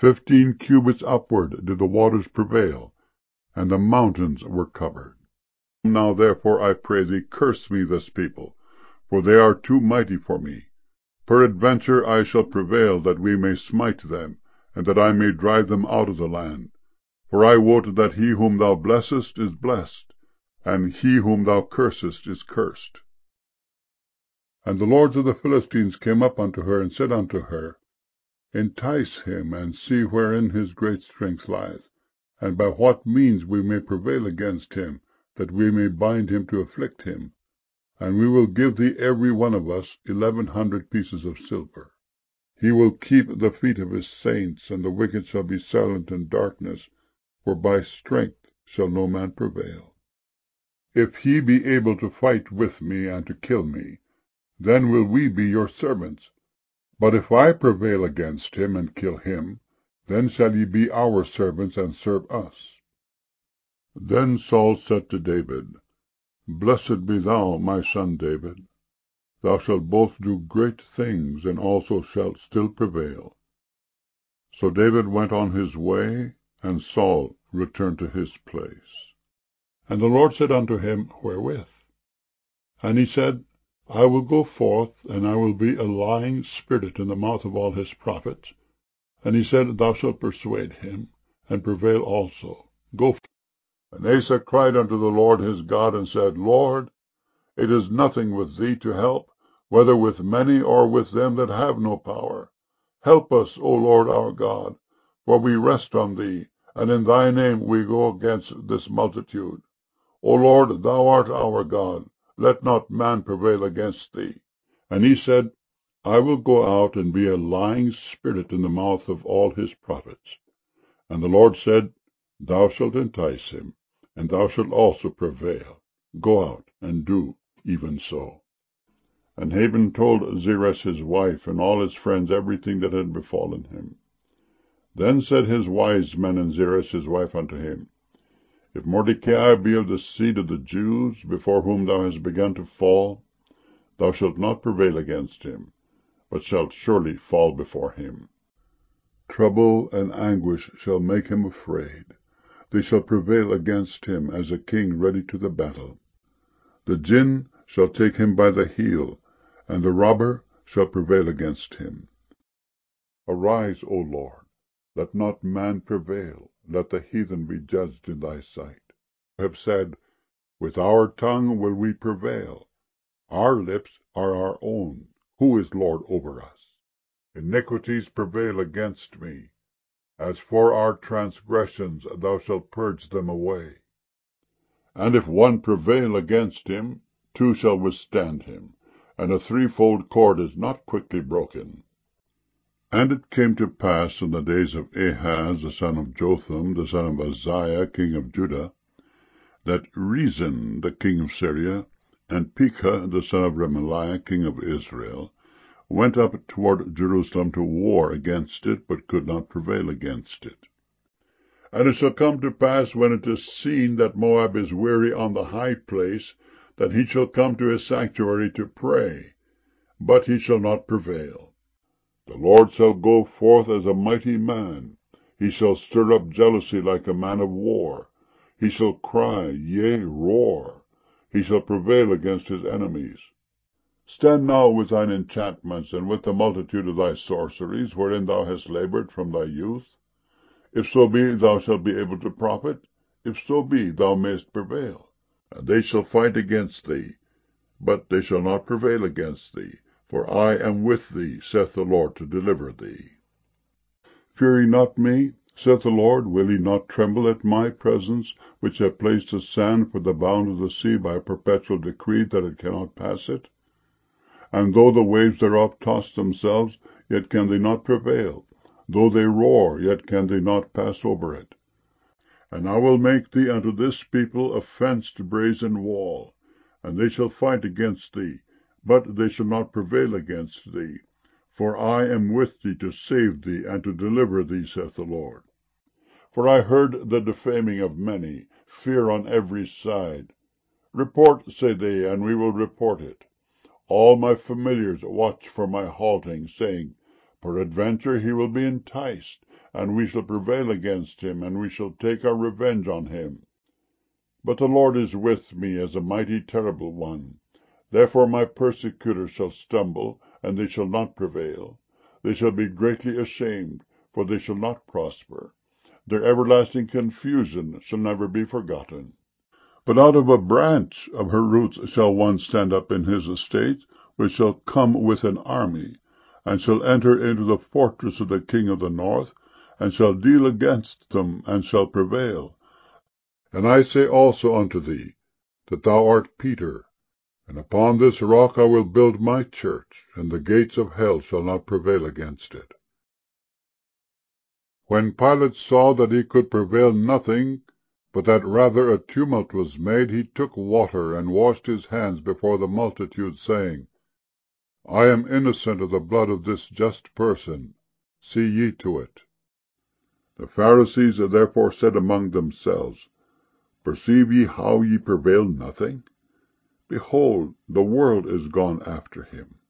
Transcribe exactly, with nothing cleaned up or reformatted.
Fifteen cubits upward did the waters prevail, and the mountains were covered. Now therefore, I pray thee, curse me this people, for they are too mighty for me. Peradventure I shall prevail, that we may smite them, and that I may drive them out of the land. For I wot that he whom thou blessest is blessed, and he whom thou cursest is cursed. And the lords of the Philistines came up unto her, and said unto her, Entice him, and see wherein his great strength lieth, and by what means we may prevail against him, that we may bind him to afflict him. And we will give thee every one of us eleven hundred pieces of silver. He will keep the feet of his saints, and the wicked shall be silent in darkness, for by strength shall no man prevail. If he be able to fight with me, and to kill me, then will we be your servants. But if I prevail against him, and kill him, then shall ye be our servants, and serve us. Then Saul said to David, Blessed be thou, my son David. Thou shalt both do great things, and also shalt still prevail. So David went on his way, and Saul returned to his place. And the Lord said unto him, Wherewith? And he said, I will go forth, and I will be a lying spirit in the mouth of all his prophets. And he said, Thou shalt persuade him, and prevail also. Go forth. And Asa cried unto the Lord his God, and said, Lord, it is nothing with thee to help, whether with many or with them that have no power. Help us, O Lord our God, for we rest on thee, and in thy name we go against this multitude. O Lord, thou art our God, let not man prevail against thee. And he said, I will go out and be a lying spirit in the mouth of all his prophets. And the Lord said, Thou shalt entice him, and thou shalt also prevail. Go out and do even so. And Haman told Zeresh his wife and all his friends everything that had befallen him. Then said his wise men and Zeresh his wife unto him, If Mordecai be of the seed of the Jews, before whom thou hast begun to fall, thou shalt not prevail against him, but shalt surely fall before him. Trouble and anguish shall make him afraid. They shall prevail against him as a king ready to the battle. The jinn shall take him by the heel, and the robber shall prevail against him. Arise, O Lord, let not man prevail, let the heathen be judged in thy sight. You have said, With our tongue will we prevail. Our lips are our own. Who is Lord over us? Iniquities prevail against me. As for our transgressions, thou shalt purge them away. And if one prevail against him, two shall withstand him, and a threefold cord is not quickly broken. And it came to pass in the days of Ahaz the son of Jotham, the son of Uzziah, king of Judah, that Rezin the king of Syria, and Pekah the son of Remaliah, king of Israel, went up toward Jerusalem to war against it, but could not prevail against it. And it shall come to pass, when it is seen that Moab is weary on the high place, that he shall come to his sanctuary to pray, but he shall not prevail. The Lord shall go forth as a mighty man. He shall stir up jealousy like a man of war. He shall cry, yea, roar. He shall prevail against his enemies. Stand now with thine enchantments, and with the multitude of thy sorceries, wherein thou hast laboured from thy youth. If so be thou shalt be able to profit, if so be thou mayest prevail. And they shall fight against thee, but they shall not prevail against thee, for I am with thee, saith the Lord, to deliver thee. Fear ye not me, saith the Lord. Will ye not tremble at my presence, which have placed the sand for the bound of the sea by a perpetual decree, that it cannot pass it? And though the waves thereof toss themselves, yet can they not prevail. Though they roar, yet can they not pass over it. And I will make thee unto this people a fenced brazen wall, and they shall fight against thee, but they shall not prevail against thee. For I am with thee to save thee, and to deliver thee, saith the Lord. For I heard the defaming of many, fear on every side. Report, say they, and we will report it. All my familiars watch for my halting, saying, Peradventure he will be enticed, and we shall prevail against him, and we shall take our revenge on him. But the Lord is with me as a mighty terrible one. Therefore my persecutors shall stumble, and they shall not prevail. They shall be greatly ashamed, for they shall not prosper. Their everlasting confusion shall never be forgotten. But out of a branch of her roots shall one stand up in his estate, which shall come with an army, and shall enter into the fortress of the king of the north, and shall deal against them, and shall prevail. And I say also unto thee, that thou art Peter, and upon this rock I will build my church, and the gates of hell shall not prevail against it. When Pilate saw that he could prevail nothing, but that rather a tumult was made, he took water, and washed his hands before the multitude, saying, I am innocent of the blood of this just person. See ye to it. The Pharisees therefore said among themselves, Perceive ye how ye prevail nothing? Behold, the world is gone after him.